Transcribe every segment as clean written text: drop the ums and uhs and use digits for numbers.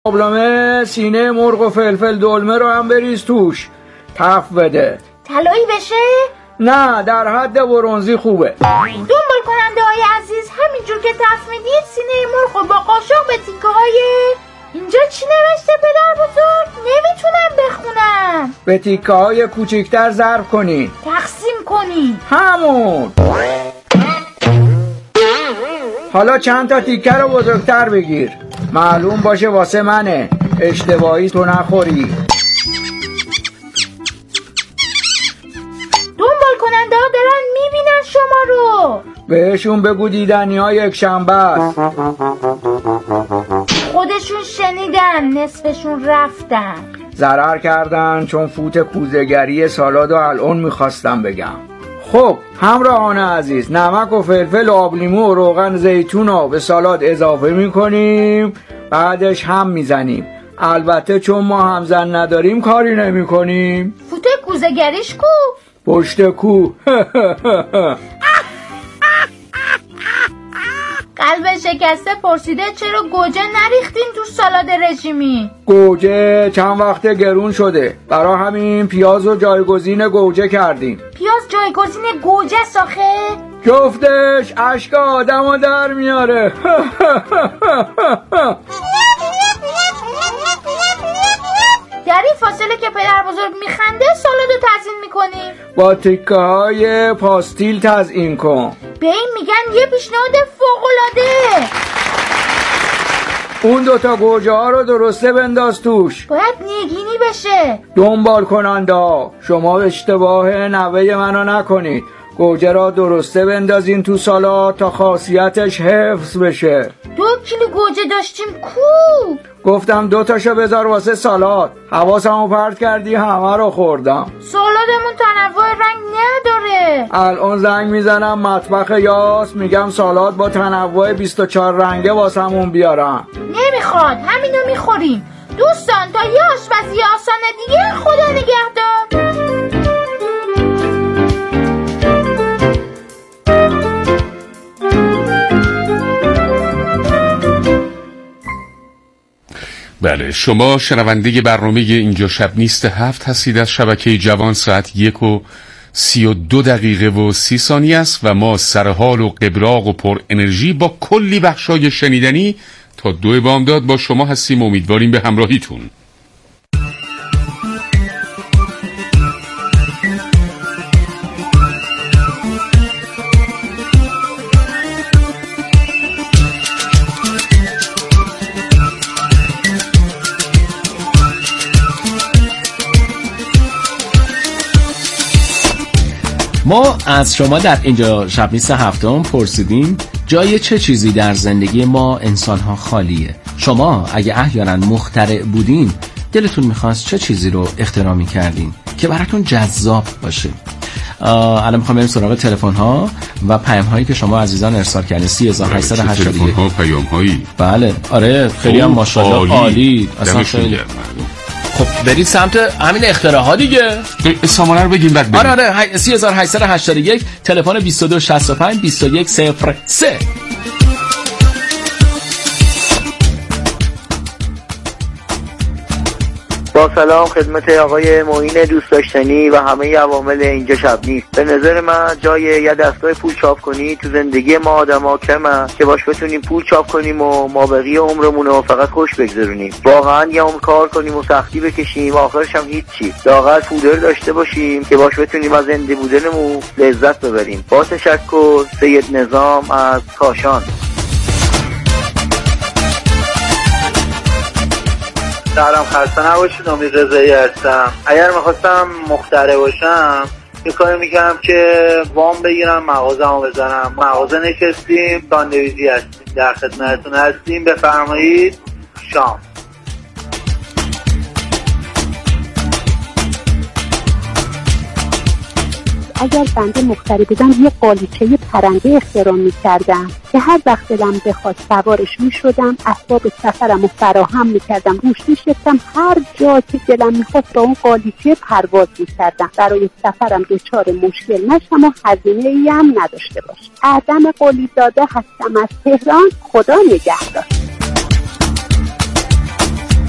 قابلمه سینه مرغ و فلفل دلمه رو هم بریز توش. تف بده. طلایی بشه؟ نه، در حد برنزی خوبه. دنبال کننده های عزیز، همینجور که تف میدید سینه مرغ با قاشق به تیکه های اینجا چی نوشته پدر بزرگ؟ نمیتونم بخونم. به تیکه های کوچکتر ضرب کنی، تقسیم کنی. همون. حالا چند تا تیکه رو بزرگتر بگیر، معلوم باشه واسه منه، اشتباهی تو نخوری. دنبال کننده ها دارن میبینن شما رو. بهشون بگو دیدنی های یک شنبه است. خودشون شنیدن، نصفشون رفتن. ضرر کردن چون فوت کوزه‌گری سالاد و الان میخواستم بگم. خب همراهان عزیز، نمک و فلفل و آب لیمو و روغن زیتون رو به سالاد اضافه میکنیم، بعدش هم میزنیم. البته چون ما همزن نداریم کاری نمی کنیم. فوت کوزه‌گریش کو؟ پشت کو. قلب شکسته پرسیده چرا گوجه نریختین تو سالاد رژیمی؟ گوجه چند وقت گرون شده، برای همین پیاز و جایگزین گوجه کردیم. پیاز جایگزین گوجه ساخه؟ جفتش اشک آدمو در میاره. در این فاصله که پدر بزرگ میخنده سالادو تزیین میکنیم. با تکه های پاستیل تزیین کن. به این میگن یه پیشنهاد فوق‌العاده. اون دوتا گوجه ها رو درسته بنداز توش. باید نگینی بشه. دنبال کننده ها، شما اشتباه نوه منو نکنید. گوجه را درسته بندازین تو سالاد تا خاصیتش حفظ بشه. 2 کیلو گوجه داشتیم کو؟ گفتم 2 تاشو بذار واسه سالاد. حواسمو پرت کردی، همه رو خوردم. سالادمون تنوع رنگ نداره. الان زنگ میزنم مطبخ یاس، میگم سالاد با تنوع 24 رنگه واسمون بیارن. نمیخواد، همینو میخوریم. دوستان تا یه آشپزی آسان دیگه، خدا نگهدار. بله، شما شنونده برنامه اینجا شب نیست 7 هستید از شبکه جوان. ساعت 1:32 است و ما سرحال و قبراق و پر انرژی با کلی بخشای شنیدنی تا 2 بامداد با شما هستیم. امیدواریم به همراهیتون. ما از شما در اینجا شب نیست هفتم پرسیدیم جای چه چیزی در زندگی ما انسان‌ها خالیه. شما اگه احیانا مخترع بودین دلتون میخواست چه چیزی رو اختراع میکردین که براتون جذاب باشه؟ الان میخوام بریم سراغ تلفن ها و پیام هایی که شما عزیزان ارسال کردین. 3881 تلفن ها پیام هایی. بله آره خیلی هم ماشاءالله عالی. اصلا خیلی خب برید سمت همین اختراعات دیگه. سامانه رو بگیم بعد بریم. آره 3881 تلفن 2265 2103. با سلام خدمت آقای معین دوست داشتنی و همه عوامل اینجا شب نیست. به نظر من جای یه دستگاه پول چاپ کنی تو زندگی ما آدما کمه که باش بتونیم پول چاپ کنیم و ما بقیه عمرمون رو فقط خوش بگذرونیم. واقعا یه عمر کار کنیم و سختی بکشیم، آخرش هم هیچی. لااقل پولدار داشته باشیم که باش بتونیم از زنده بودنمون لذت ببریم. با تشکر، سید نظام از کاشان. سلام، خسته نباشید. امید رضایی هستم. اگر میخواستم مخترع باشم یه کاری میکنم که وام بگیرم مغازه‌مو بزنم. مغازه نشستیم، ساندویچی هستیم، در خدمتتون هستیم، بفرمایید. شام. اگر بنده مخترع بودم یه قالیچه پرنده اختراع می‌کردم که هر وقت دلم بخواد سوارش می‌شدم، اسباب سفرم رو فراهم می‌کردم، روش می‌شستم، هر جا که دلم می‌خواست با اون قالیچه پرواز می‌کردم. برای سفرم دچار مشکل نشم و هزینه‌ای هم نداشته باشم. آدم قلیزاده هستم از تهران. خدا نگهدار.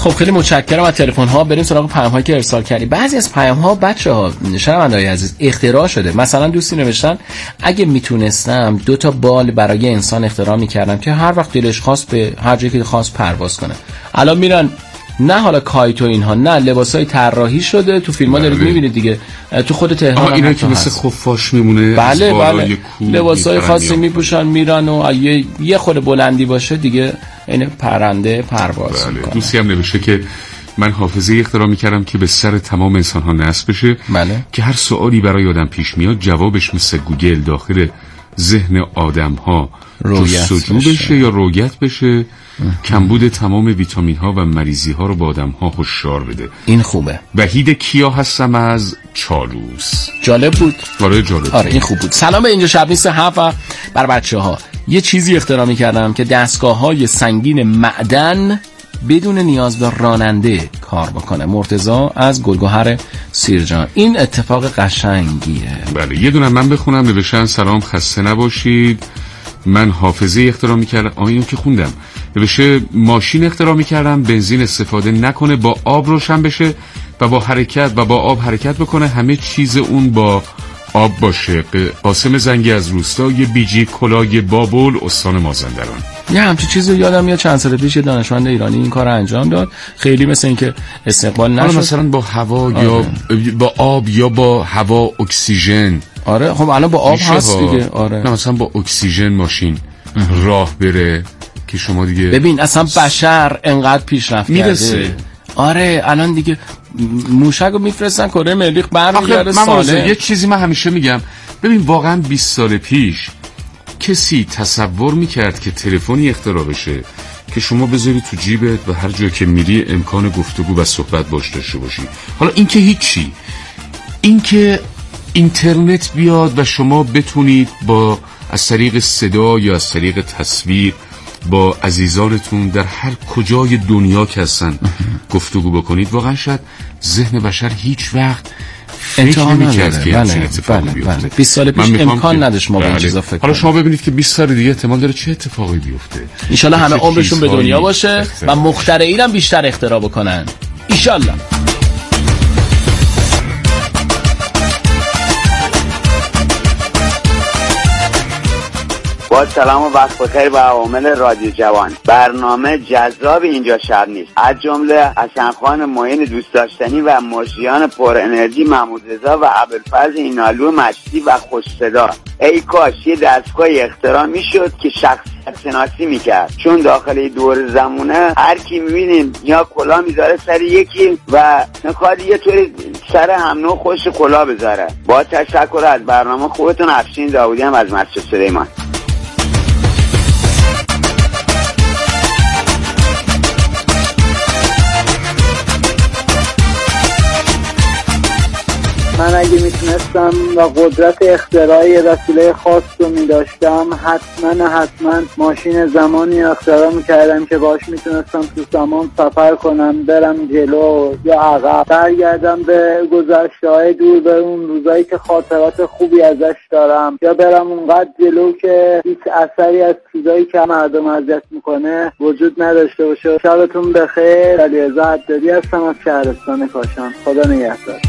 خب خیلی متشکرم از تلفن ها. بریم سراغ پیام هایی که ارسال کردی. بعضی از پیام ها بچه‌ها شنونده‌های عزیز اختراع شده. مثلا دوستی نوشتن اگه میتونستم 2 بال برای انسان اختراع میکردم که هر وقت دلش خواست به هر جایی که خواست پرواز کنه. الان میرن نه حالا کایت و اینها، نه لباسای طراحی شده تو فیلم‌ها دارید می‌بینید دیگه، تو خود تهران اینا که مثل خفاش میمونه. بله لباسای خاصی میپوشن میرن و یه خود بلندی باشه دیگه این پرنده پرواز میکنه. دوستی هم نوشته که من حافظه اختراع میکردم که به سر تمام انسان‌ها نصب بشه. بله. که هر سوالی برای آدم پیش میاد جوابش مثل گوگل داخل ذهن آدم‌ها جستجو بشه یا رویت بشه. کمبود تمام ویتامین ها و مریضی ها رو با آدم ها هشدار بده. این خوبه. وحید کیا هستم از چالوس. جالب بود. جالب. آره این خوب بود. سلام به اینجا شب نیست 7 و بر بچه ها یه چیزی اختراع می‌کردم که دستگاه های سنگین معدن بدون نیاز به راننده کار بکنه. مرتضی از گلگهر سیرجان. این اتفاق قشنگیه. بله یه دونه من بخونم. نوشتن سلام خسته نباشید، من حافظه اختراع میکردم. اینو که خوندم. نوشته ماشین اختراع میکردم بنزین استفاده نکنه، با آب روشن بشه و با آب حرکت بکنه، همه چیز اون با آب باشه. قاسم زنگی از روستای بیجی کلاگ بابل استان مازندران. یه همچین چیزی یادم میاد چند سال پیش دانشمند ایرانی این کار انجام داد. خیلی مثل این که استقبال نشد. مثلا با هوا یا با آب یا با هوا اکسیژن. آره خب الان با آب هست دیگه. آره نه مثلا با اکسیژن ماشین راه بره که شما دیگه ببین اصلا بشر انقدر پیشرفت کرده. آره الان دیگه موشکو میفرستن کره مریخ برمیگرده ساله. یه چیزی من همیشه میگم، ببین واقعا 20 سال پیش کسی تصور میکرد که تلفنی اختراع بشه که شما بذاری تو جیبت و هر جا که میری امکان گفتگو و صحبت باش داشته باشی؟ حالا این که هیچی، این که اینترنت بیاد و شما بتونید با از طریق صدا یا از طریق تصویر با عزیزانتون در هر کجای دنیا که هستن گفتگو بکنید، واقعا شاید ذهن بشر هیچ وقت فکر نمی‌کرد که همچین اتفاقی بیفته. 20 سال پیش امکان نداشت ما به این چیزا فکر. حالا شما ببینید که 20 سال دیگه احتمال داره چه اتفاقی بیفته. ان شاءالله همه عمرشون به دنیا باشه و مخترعین هم بیشتر اختراع بکنن ان شاءالله. با سلام و وقت بخیر به عوامل رادیو جوان. برنامه جذاب اینجا شب نیست، از جمله حسن خان معین دوست داشتنی و مجریان پر انرژی محمود رضا و ابوالفضل اینالو مجدی و خوش صدا. ای کاش یه دستگاه اختراع میشد که شخصیت شناسی میکرد، چون داخل دور زمونه هر کی میبینیم یا کلاه میذاره سر یکی و میخواد یه طوری سر هم نوع خوش کلاه بذاره. با تشکر از برنامه خوبتون. افشین داودی هم از مسجد سلیمان. من اگه میتونستم و قدرت اختراعی وسیله خاص رو میداشتم حتما ماشین زمانی اختراع میکردم که باش میتونستم تو زمان سفر کنم، برم جلو یا عقب، برگردم به گذشته‌های دور، به اون روزایی که خاطرات خوبی ازش دارم، یا برم اونقدر جلو که هیچ اثری از چیزایی که مردم اذیت میکنه وجود نداشته باشه. شبتون بخیر. علیرضا حدادی هستم از شهرستان کاشان. خدا نگهدار.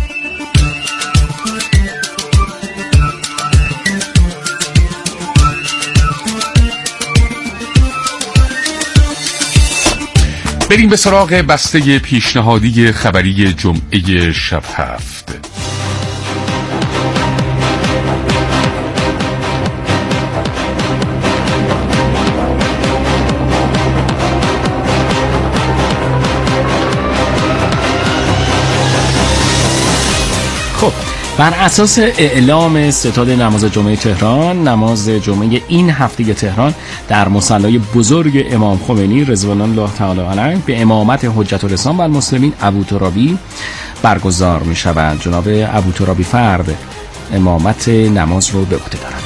بریم به سراغ بسته پیشنهادی خبری جمعه شب هفت. خب بر اساس اعلام ستاد نماز جمعه تهران، نماز جمعه این هفته تهران در مصلی بزرگ امام خمینی رضوان الله تعالی علیه به امامت حجت الاسلام و المسلمین ابوترابی برگزار می شود. جناب ابوترابی فرد امامت نماز رو به عهده دارند.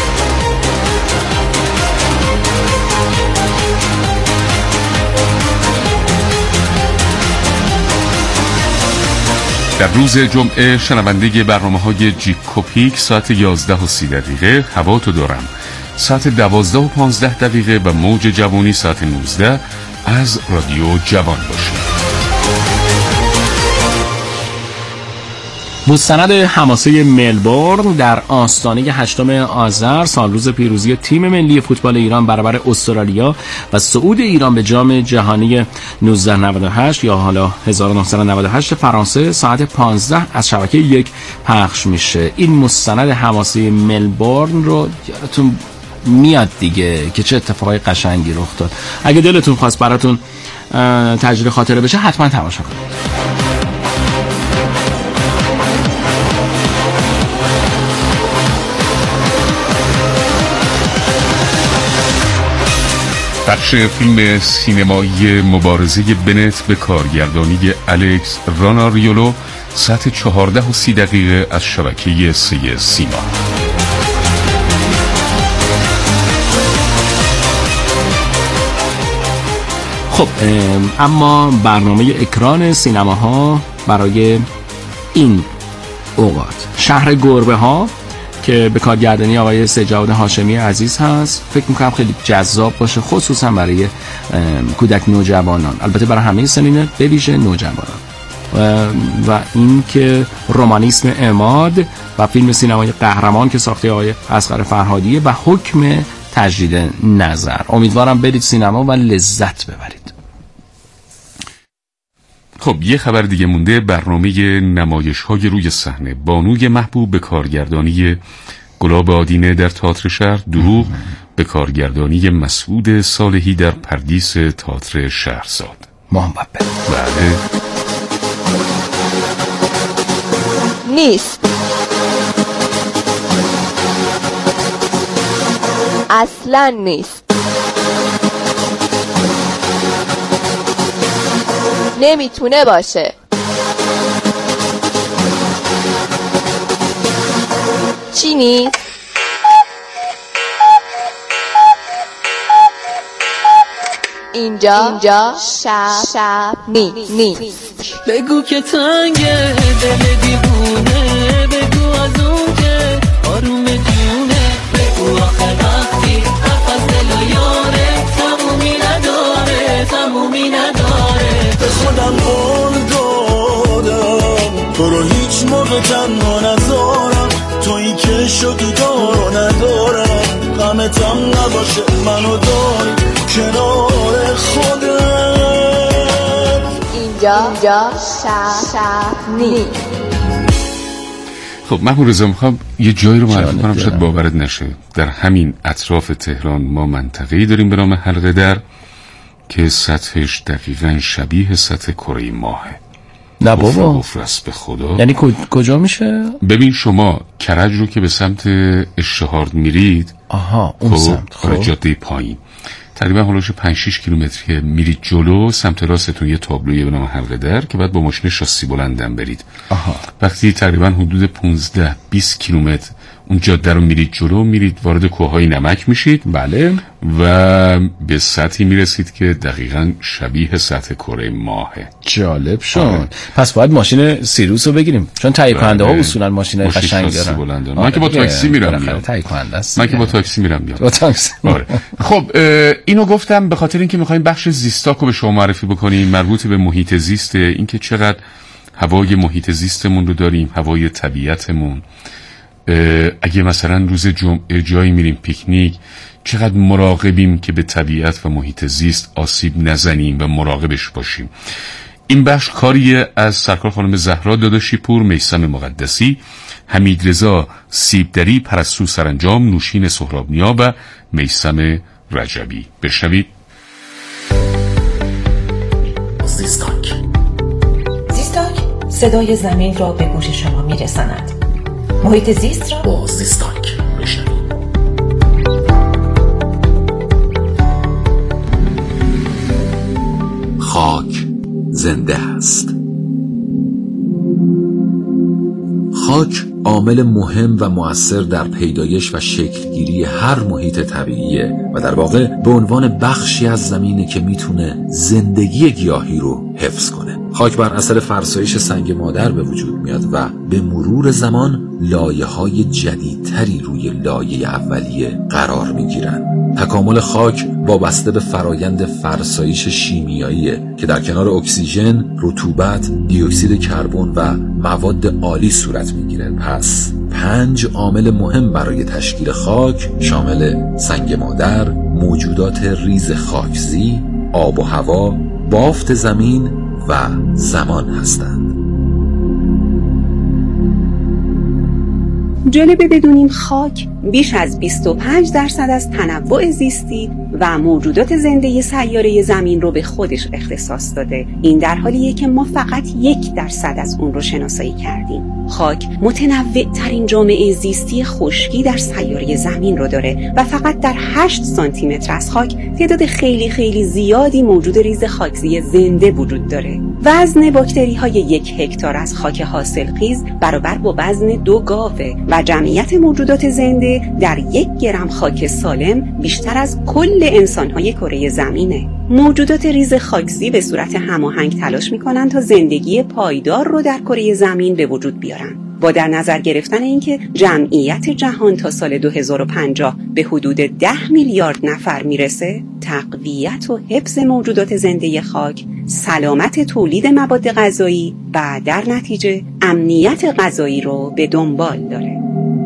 در روز جمعه شنونده برنامه‌های جیکوپیک ساعت 11:30 هوا تو دارم، ساعت 12:15 و موج جوانی ساعت 19 از رادیو جوان باشید. مستند حماسه ملبورن در آستانه 8 آذر، سالروز پیروزی تیم ملی فوتبال ایران برابر استرالیا و صعود ایران به جام جهانی 1998 یا حالا 1998 فرانسه ساعت 15 از شبکه 1 پخش میشه. این مستند حماسه ملبورن رو یادتون میاد دیگه که چه اتفاقای قشنگی رخ داد. اگه دلتون خواست براتون تجربه خاطره بشه حتما تماشا کنید. پخش فیلم سینمایی مبارزه بنت به کارگردانی الکس راناریولو ساعت 14:30 از شبکه 3 سیما. خب اما برنامه اکران سینماها برای این اوقات، شهر گربه ها که به کارگردانی آقای سجاد هاشمی عزیز هست، فکر میکنم خیلی جذاب باشه، خصوصا برای کودک نوجوانان، البته برای همه سنین، به ویژه نوجوانان. و این که رمانیسم عماد و فیلم سینمایی قهرمان که ساخته آقای اصغر فرهادیه و حکم تجدید نظر. امیدوارم برید سینما و لذت ببرید. خب یه خبر دیگه مونده. برنامه نمایش‌های روی صحنه بانوی محبوب به کارگردانی گلاب آدینه در تئاتر شهر، دروغ به کارگردانی مسعود صالحی در پردیس تئاتر شهرزاد. محمد بله. نیست، اصلا نیست، نمیتونه باشه. چی نیست؟ اینجا شب نیست. بگو که تنگه دل دیوونه، بگو از اون که آروم جونه، بگو آخه وقتی حرف از دل و یاره تمومی نداره. به خودم قول دادم تو رو هیچ موقع تنها نذارم، تویی که شدی دارو ندارم، غمتم نباشه منو داری کنار خودت. اینجا شب نیست. خب محمود رضا، میخوام یه جایی رو معرفی کنم شاید باورت نشه. در همین اطراف تهران ما منطقه‌ای داریم به نام حلقه در که سطحش دقیقاً شبیه سطح کره ماهه. نه بابا، بفرست به خدا. یعنی کجا میشه؟ ببین شما کرج رو که به سمت اشتهارد میرید، اون سمت، خب جاده پایین تقریبا هلوش 5-6 کیلومتری میرید جلو، سمت راستتون یه تابلویه به نام حلقه در که بعد با ماشین شاسی بلندم برید. وقتی تقریبا حدود 15-20 کیلومتر اون جاده رو میرید جلو، میرید وارد کوههای نمک میشید. بله. و به سطحی میرسید که دقیقاً شبیه سطح کره ماهه. جالب شد. پس باید ماشین سیروس رو بگیریم، چون تهیه کننده ها اصولا ماشین قشنگ دارن. من که با تاکسی میرم میام. تهیه کننده است. من که با تاکسی میرم میام. با تاکسی. آره. خب اینو گفتم به خاطر اینکه میخوایم بخش زیستاک رو به شما معرفی بکنیم، مربوط به محیط زیست، اینکه چقدر هوای محیط زیستمون رو داریم، هوای طبیعتمون. اگه مثلا روز جمعه جایی میریم پیکنیک، چقدر مراقبیم که به طبیعت و محیط زیست آسیب نزنیم و مراقبش باشیم. این بخش کاریه از سرکار خانم زهرا داداشی پور، میثم مقدسی، حمید رضا سیبدری، پرستو سرانجام، نوشین سهرابنیا و میثم رجبی. بشنوید. زیستاک صدای زمین را به گوش شما میرساند. محیط زیست را با زیستاک بشنوید. خاک زنده است. خاک عامل مهم و مؤثر در پیدایش و شکلگیری هر محیط طبیعیه و در واقع به عنوان بخشی از زمینه که میتونه زندگی گیاهی رو حفظ کنه. خاک بر اثر فرسایش سنگ مادر به وجود میاد و به مرور زمان لایه‌های جدیدتری روی لایه اولیه قرار میگیرن. تکامل خاک وابسته به فرایند فرسایش شیمیاییه که در کنار اکسیژن، رطوبت، دی اکسید کربن و مواد آلی صورت میگیره. پس 5 عامل مهم برای تشکیل خاک شامل سنگ مادر، موجودات ریز خاکزی، آب و هوا، بافت زمین و زمان هستند. جالبه بدونیم خاک بیش از 25% از تنوع زیستی و موجودات زنده سیاره زمین رو به خودش اختصاص داده. این در حالیه که ما فقط 1% از اون رو شناسایی کردیم. خاک متنوع ترین جامعه زیستی خشکی در سیاره زمین رو داره و فقط در 8 سانتی متر از خاک تعداد خیلی خیلی زیادی موجود ریز خاکزی زنده وجود داره. وزن باکتری های 1 هکتار از خاک حاصلخیز برابر با وزن 2 گاوه و جمعیت موجودات زنده در 1 گرم خاک سالم بیشتر از کل انسان‌های کره زمینه. موجودات ریز خاکزی به صورت هماهنگ تلاش می‌کنند تا زندگی پایدار رو در کره زمین به وجود بیارن. با در نظر گرفتن اینکه جمعیت جهان تا سال 2050 به حدود 10 میلیارد نفر میرسه، تقویت و حفظ موجودات زنده خاک، سلامت تولید مواد غذایی و در نتیجه امنیت غذایی رو به دنبال داره.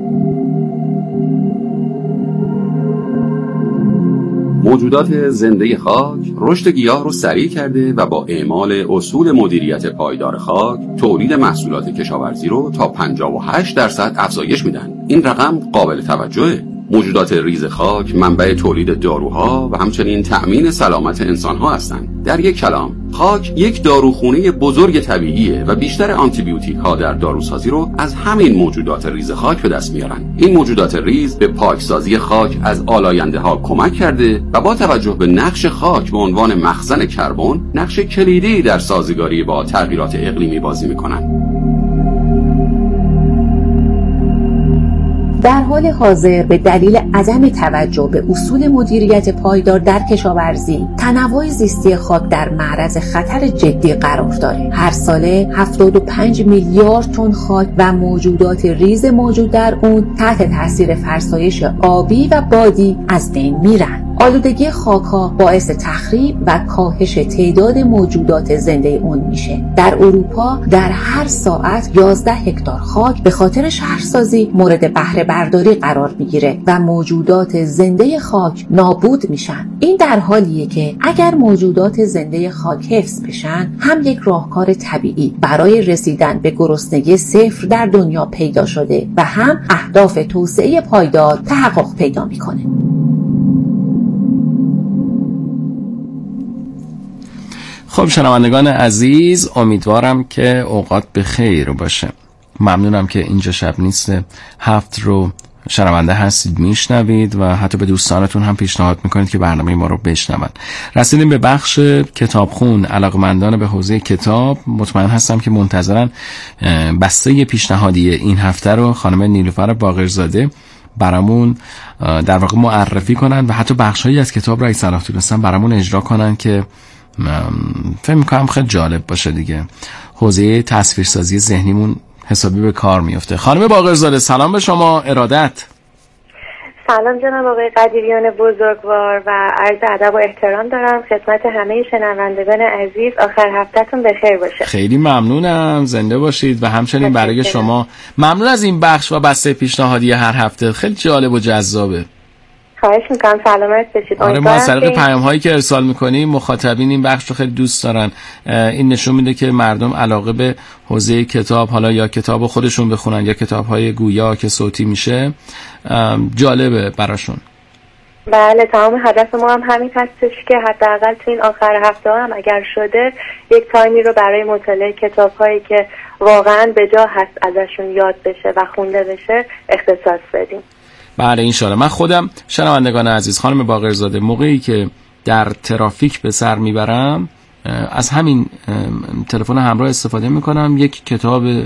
موجودات زنده خاک رشد گیاه رو سریع کرده و با اعمال اصول مدیریت پایدار خاک تولید محصولات کشاورزی رو تا 58% افزایش میدن. این رقم قابل توجهه. موجودات ریز خاک منبع تولید داروها و همچنین تأمین سلامت انسانها هستند. در یک کلام، خاک یک داروخونه بزرگ طبیعیه و بیشتر آنتیبیوتیک ها در داروسازی رو از همین موجودات ریز خاک به دست میارن. این موجودات ریز به پاکسازی خاک از آلاینده ها کمک کرده و با توجه به نقش خاک به عنوان مخزن کربن، نقش کلیدی در سازگاری با تغییرات اقلیمی بازی میکنن. در حال حاضر به دلیل عدم توجه به اصول مدیریت پایدار در کشاورزی، تنوع زیستی خاک در معرض خطر جدی قرار داره. هر ساله 75 میلیارد تن خاک و موجودات ریز موجود در اون تحت تاثیر فرسایش آبی و بادی از بین میرن. آلودگی خاک‌ها باعث تخریب و کاهش تعداد موجودات زنده اون میشه. در اروپا در هر ساعت 11 هکتار خاک به خاطر شهرسازی مورد بهره برداری قرار میگیره و موجودات زنده خاک نابود میشن. این در حالیه که اگر موجودات زنده خاک حفظ بشن، هم یک راهکار طبیعی برای رسیدن به گرسنگی صفر در دنیا پیدا شده و هم اهداف توسعه پایدار تحقق پیدا میکنه. خب شنوندگان عزیز، امیدوارم که اوقات به خیر باشه. ممنونم که اینجا شب نیست 7 رو شنونده هستید، میشنوید و حتی به دوستانتون هم پیشنهاد میکنید که برنامه ما رو بشنون. رسیدیم به بخش کتابخون. علاقمندان به حوزه کتاب مطمئن هستم که منتظرن بسته پیشنهادی این هفته رو خانم نیلوفر باقرزاده برامون در واقع معرفی کنن و حتی بخشایی از کتاب رو اگه صلاح دونستن برامون اجرا کنن که فکر میکنم خیلی جالب باشه دیگه. حوزه تصویرسازی ذهنیمون حسابی به کار میفته. خانم باقرزاده سلام به شما، ارادت. سلام جناب آقای قدیریان بزرگوار و عرض ادب و احترام دارم خدمت همه شنوندگان عزیز. آخر هفتهتون بخیر باشه. خیلی ممنونم، زنده باشید و همچنین برای شما ممنون از این بخش و بسته پیشنهادی هر هفته، خیلی جالب و جذابه. خواهش میکنم، سلامت باشید. آره، ما از طریق پیام هایی که ارسال میکنیم مخاطبین این بخش رو خیلی دوست دارن. این نشون میده که مردم علاقه به حوزه کتاب، حالا یا کتاب خودشون بخونن یا کتاب های گویا که صوتی میشه، جالبه براشون. بله، تمام هدف ما هم همین هستش که حداقل تو این آخر هفته هم اگر شده یک تایمی رو برای مطالعه کتاب هایی که واقعا به جا هست ازشون یاد بشه و خونده بشه اختصاص بدیم. بله انشالله. من خودم شنوندگان عزیز، خانم باقرزاده، موقعی که در ترافیک به سر میبرم از همین تلفن همراه استفاده میکنم، یک کتاب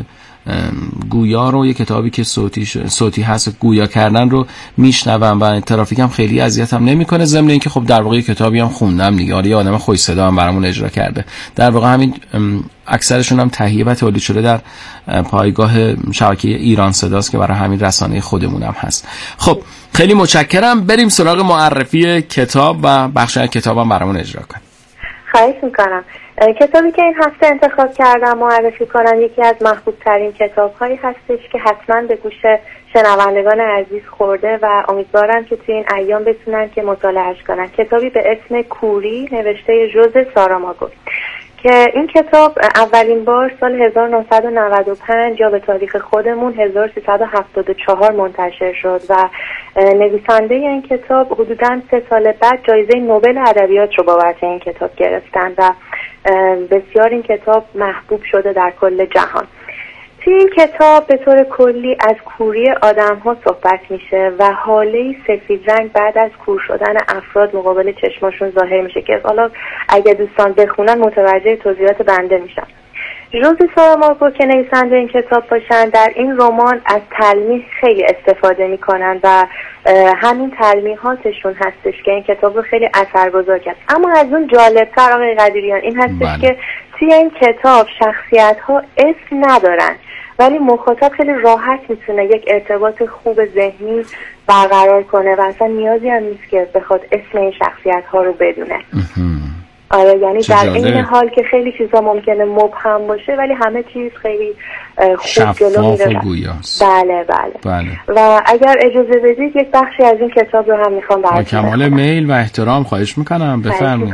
گویا رو، یه کتابی که صوتی هست گویا کردن رو میشنوم و ترافیک هم خیلی اذیتم نمیکنه. ضمن اینکه خب در واقع کتابی هم خوندم دیگه، آره یه آدم خوش صدا هم برامون اجرا کرده. در واقع همین اکثرشون هم تهیه و تولید شده در پایگاه شبکه ایران صداست که برای همین رسانه خودمون هم هست. خب خیلی متشکرم. بریم سراغ معرفی کتاب و بخش از کتابم برامون اجرا کن. خواهش میکنم. کتابی که این هفته انتخاب کردم معرفی کنم یکی از محبوب ترین کتاب هایی هستش که حتما به گوش شنوندگان عزیز خورده و امیدوارم که توی این ایام بتونن که مطالعهش کنن. کتابی به اسم کوری نوشته ژوزه ساراماگو که این کتاب اولین بار سال 1995 یا به تاریخ خودمون 1374 منتشر شد و نویسنده این کتاب حدوداً 3 سال بعد جایزه نوبل ادبیات رو بابت این کتاب گرفتن و بسیار این کتاب محبوب شده در کل جهان. توی این کتاب به طور کلی از کوری آدم‌ها صحبت میشه و حاله سفید رنگ بعد از کور شدن افراد مقابل چشماشون ظاهر میشه که حالا اگه دوستان بخونن متوجه توضیحات بنده میشن. ژوزه ساراماگو که نویسنده این کتاب باشن در این رمان از تلمیح خیلی استفاده میکنن و همین تلمیحاتشون هستش که این کتاب رو خیلی اثرگذار کرد. اما از اون جالب‌تر آقای قدیریان این هستش که توی این کتاب شخصیت‌ها اسم ندارن ولی مخاطب خیلی راحت میتونه یک ارتباط خوب ذهنی برقرار کنه و اصلا نیازی هم نیست که بخواد اسم این شخصیت‌ها رو بدونه. آره یعنی در این حال که خیلی چیزا ممکنه مبهم باشه ولی همه چیز خیلی خوب جلو میره. بله. و اگر اجازه بدید یک بخشی از این کتاب رو هم میخوام براتون. با کمال میل و احترام خواهش میکنم بفرمایید.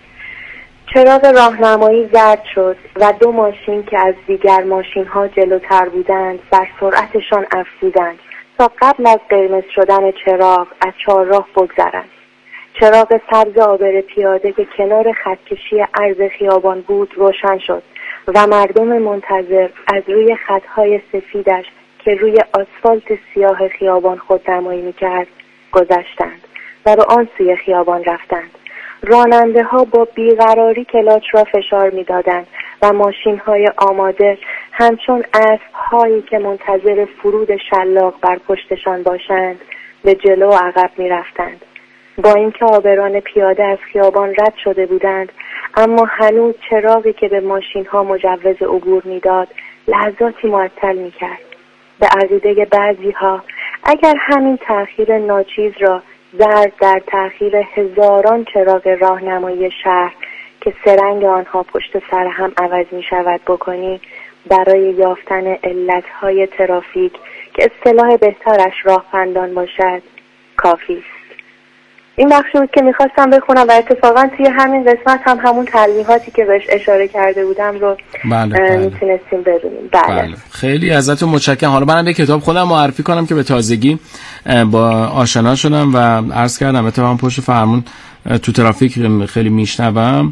چراغ راهنمایی زرد شد و 2 ماشین که از دیگر ماشین‌ها جلوتر بودند بر سرعتشان افزودند تا قبل از قرمز شدن چراغ از چهارراه بگذرند. چراغ سبز آبر پیاده که کنار خطکشی عرض خیابان بود روشن شد و مردم منتظر از روی خطهای سفیدش که روی آسفالت سیاه خیابان خودنمایی می‌کرد گذشتند و به آن سوی خیابان رفتند. راننده ها با بیقراری کلاچ را فشار می دادند و ماشین های آماده همچون اسب هایی که منتظر فرود شلاق بر پشتشان باشند به جلو و عقب می رفتند. با اینکه عابران پیاده از خیابان رد شده بودند اما هنوز چراغی که به ماشین ها مجوز عبور می داد لحظاتی معطل می کرد. به عقیده بعضی ها اگر همین تأخیر ناچیز را ضرب در تأخیر هزاران چراغ راهنمایی شهر که سرنگ آنها پشت سر هم عوض می شود بکنی برای یافتن علتهای ترافیک که اصطلاح بهترش راهپندان باشد کافی است. این بخشی بود که میخواستم بخونم و اتفاقا توی همین قسمت هم همون تلمیحاتی که بهش اشاره کرده بودم رو میتونستیم بدونیم. بله. خیلی ازتون متشکرم. حالا منم یک کتاب خودم معرفی کنم که به تازگی با آشنا شدم و عرض کردم اتفاقا پشت فرمون تو ترافیک خیلی میشنوم.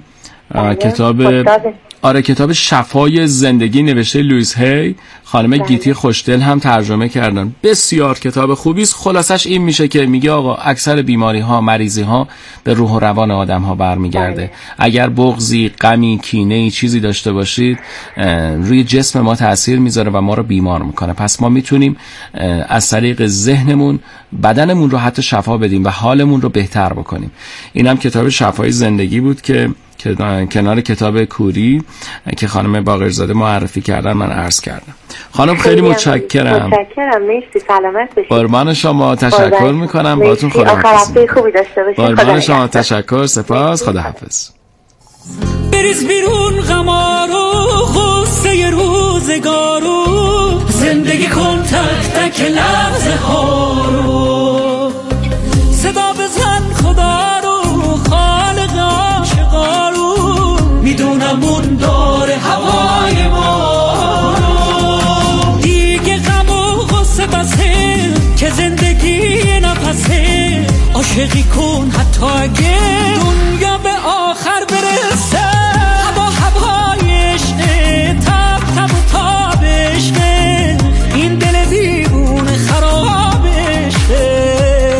کتاب شفای زندگی نوشته لوئیس هی، خانم گیتی خوشدل هم ترجمه کردن. بسیار کتاب خوبی است. خلاصش این میشه که میگه آقا اکثر بیماری ها، مریضی ها به روح و روان آدم ها برمیگرده. اگر بغضی، غمی، کینه‌ای چیزی داشته باشید روی جسم ما تأثیر میذاره و ما رو بیمار میکنه. پس ما میتونیم از طریق ذهنمون بدنمون رو حتی شفا بدیم و حالمون رو بهتر بکنیم. اینم کتاب شفای زندگی بود که کنار کتاب کوری که خانم باقرزاده معرفی کردن من عرض کردم. خانم خیلی متشکرم. مرسی، سلامت باشید. قربان شما، تشکر میکنم. باهاتون خداحافظ. آخر هفته خوبی داشته باشید. قربان شما، تشکر، سپاس، خداحافظ. بریز بیرون غمارو غصه روزگارو زندگی کن تک تک لحظه ها رو صدا بزن خدا رو خالق عاشقا رو میدونم اون داره هوای ما رو دیگه غم و غصه بسه که زندگی نفسه عاشقی کن حتی اگه دنیا به آخر برسه هوای عشقه تب تب و تاب عشقه این دل دیوونه خراب عشقه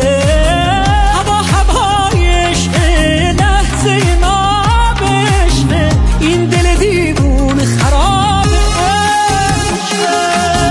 هوای عشقه لحظه ناب عشقه این دل دیوونه خراب عشقه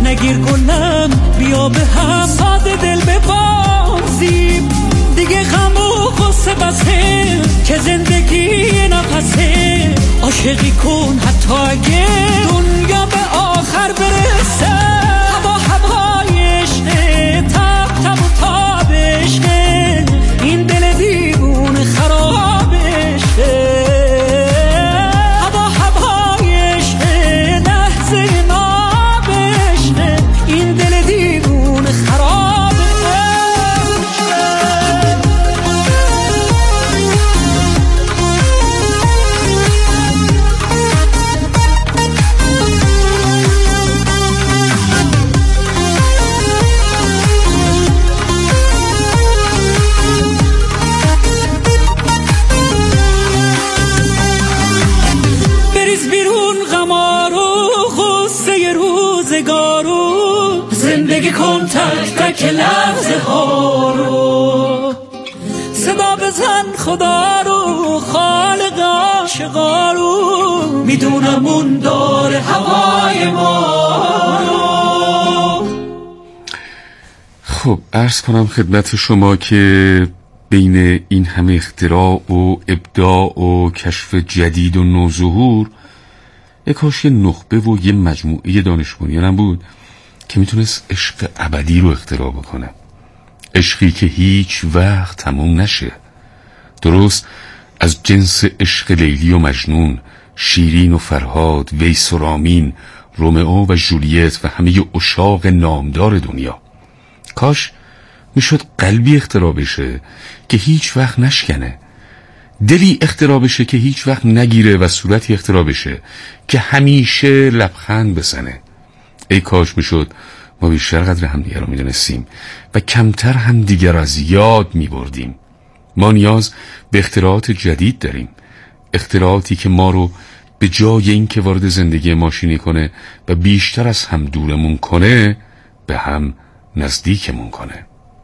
نگیر کنم بیا به هم ساده دل ببازیم دیگه غم و غصه بسه که زندگی نفسه عاشقی کن حتی اگه دنیا به آخر برسه هوای عشقه تب تب و تاب عشقه این دل دیوونه خراب عشقه هوای عشقه لحظه ناب عشقه این دل دیوونه خراب زندگی کن تک تک لحظه ها رو صدا بزن خدا رو خالق عاشقا رو میدونم اون داره هوای ما رو. خب عرض کنم خدمت شما که بین این همه اختراع و ابداع و کشف جدید و نوظهور کاش یه نخبه و یه مجموعه دانشمندان بود که میتونست عشق ابدی رو اختراع بکنه، عشقی که هیچ وقت تموم نشه، درست از جنس عشق لیلی و مجنون، شیرین و فرهاد، ویس و رامین، رومئو و جولیت و همه عشاق نامدار دنیا. کاش میشد قلبی اختراع بشه که هیچ وقت نشکنه، دلی اختراع بشه که هیچ وقت نگیره و صورتی اختراع بشه که همیشه لبخند بزنه. ای کاش میشد ما بیشتر قدر همدیگر رو میدونستیم و کمتر همدیگر رو از یاد میبردیم. ما نیاز به اختراعات جدید داریم، اختراعاتی که ما رو به جای این که وارد زندگی ماشینی کنه و بیشتر از هم دورمون کنه به هم نزدیکمون کنه.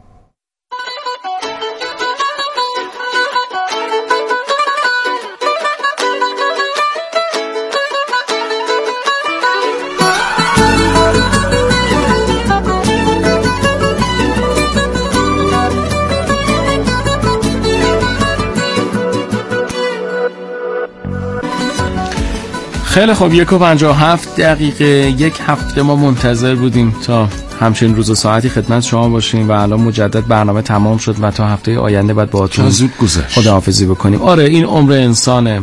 خیلی خوب 1:57 یک هفته ما منتظر بودیم تا همچنین روز و ساعتی خدمت شما باشیم و الان مجدد برنامه تمام شد و تا هفته آینده بعد باهاتون زود گذشت خداحافظی بکنیم. آره این عمر انسانه،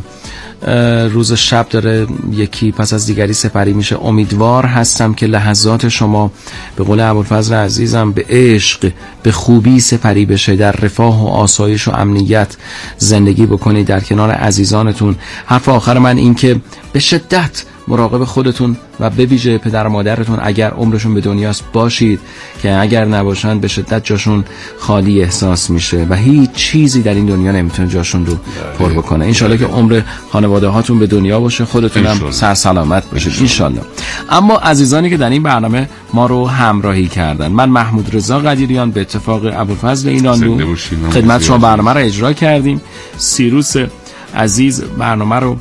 روز شب داره یکی پس از دیگری سپری میشه. امیدوار هستم که لحظات شما به قول ابوالفضل عزیزم به عشق به خوبی سپری بشه، در رفاه و آسایش و امنیت زندگی بکنید در کنار عزیزانتون. حرف آخر من این که به شدت مراقب خودتون و به ویژه پدر و مادرتون اگر عمرشون به دنیاست باشید که اگر نباشن به شدت جاشون خالی احساس میشه و هیچ چیزی در این دنیا نمیتونه جاشون رو پر بکنه. انشالله که عمر خانواده هاتون به دنیا باشه، خودتون هم سرسلامت باشید انشالله. اما عزیزانی که در این برنامه ما رو همراهی کردن، من محمود رضا قدیریان به اتفاق ابوالفضل اینانلو خدمت شما برنامه رو اجرا کردیم. سیروس عزیز برنامه رو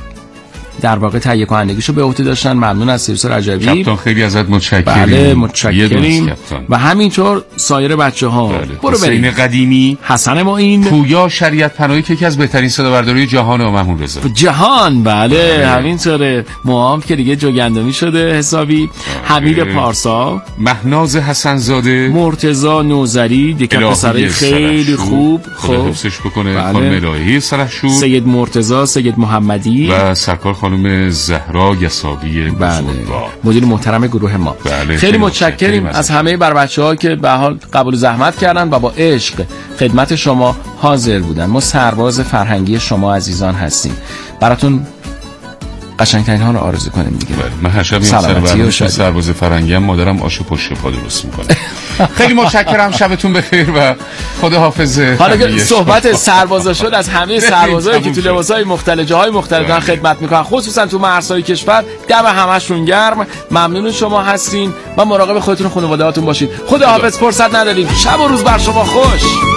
در واقع تهیه کنندگیشو به عهده داشتن. ممنون از سیروس رجبی کپتان، خیلی ازت متشکریم. بله متشکریم و همینطور سایر بچه‌ها. برو حسین قدیمی، حسن معین، پویا شریعت پناهی که یکی از بهترین صدابرداری جهان و محمود رضا جهان. بله همینطوره. موام که دیگه جوگندمی شده حسابی. حمید پارسا، مهناز حسنزاده، مرتضی نوذری، دیگه پسرای خیلی خوب خدا حفظش بکنه. خانم الهی سرحشور، سید مرتضی، سید محمدی و سرکار خانم زهرا یساوی مدیر محترم گروه ما. خیلی متشکریم از همه بر بچه‌ها که به حال قبول زحمت کردن و با عشق خدمت شما حاضر بودن. ما سرباز فرهنگی شما عزیزان هستیم، براتون قشنگترین ها رو آرزو کنیم دیگه. من هر شب میام سرباز فرهنگی ام، مادرم آش پشت پا درست میکنه. خیلی متشکرم، شبتون بخیر و خداحافظ. حالا که صحبت سربازا شد، از همه سربازایی که تو لباسای مختلف جاهای مختلف دارن خدمت میکنن خصوصا تو مرزهای کشور، دم همشون گرم. ممنون شما هستین و مراقب خودتون و خانواده‌هاتون باشید. خداحافظ. فرصت نداریم. شب و روز بر شما خوش.